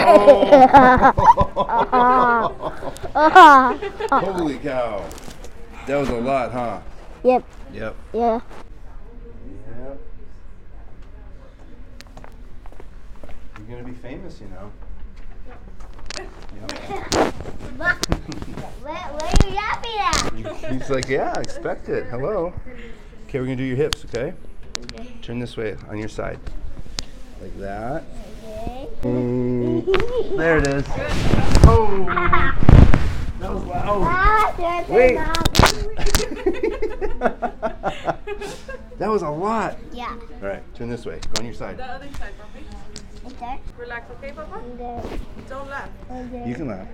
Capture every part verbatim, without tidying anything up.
Holy cow. That was a lot, huh? Yep. Yep. Yeah. Yep. You're going to be famous, you know. Yep. Where, where are you yapping at? He's like, yeah, expect it. Hello. Okay, we're going to do your hips, okay? Okay. Turn this way on your side. Like that. Okay. Mm, there it is. Oh. That was loud. Ah, Wait. Wait. That was a lot. Yeah. All right, turn this way. Go on your side. The other side, Papi. Okay. Relax, okay, Papa? Okay. Don't laugh. Okay. You can laugh.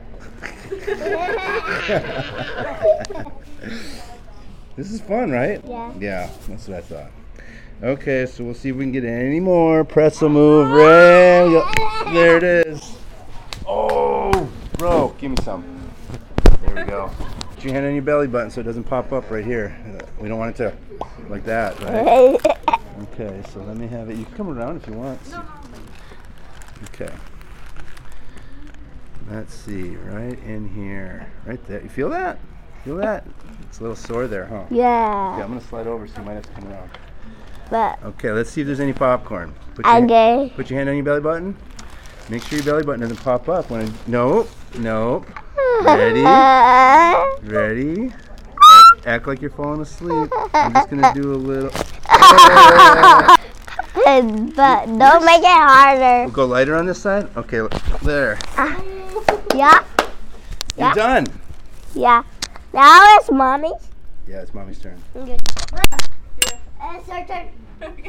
This is fun, right? Yeah. Yeah, that's what I thought. Okay, so we'll see if we can get any more pretzel move. Ray. There it is. Oh, bro, give me some. There we go. Put your hand on your belly button so it doesn't pop up right here. We don't want it to like that, right? Okay, so let me have it. You can come around if you want. No, no. Okay. Let's see, right in here. Right there. You feel that? Feel that? It's a little sore there, huh? Okay, Yeah. I'm going to slide over so you might have to come around. But Okay, let's see if there's any popcorn. Put your, okay. put your hand on your belly button. Make sure your belly button doesn't pop up. When I, nope, nope. Ready? Ready? Act, act like you're falling asleep. I'm just going to do a little. But don't make it harder. We'll go lighter on this side? Okay, there. Yeah. You're Yeah. done. Yeah. Now it's mommy's. Yeah, it's mommy's turn. Okay. It's her turn.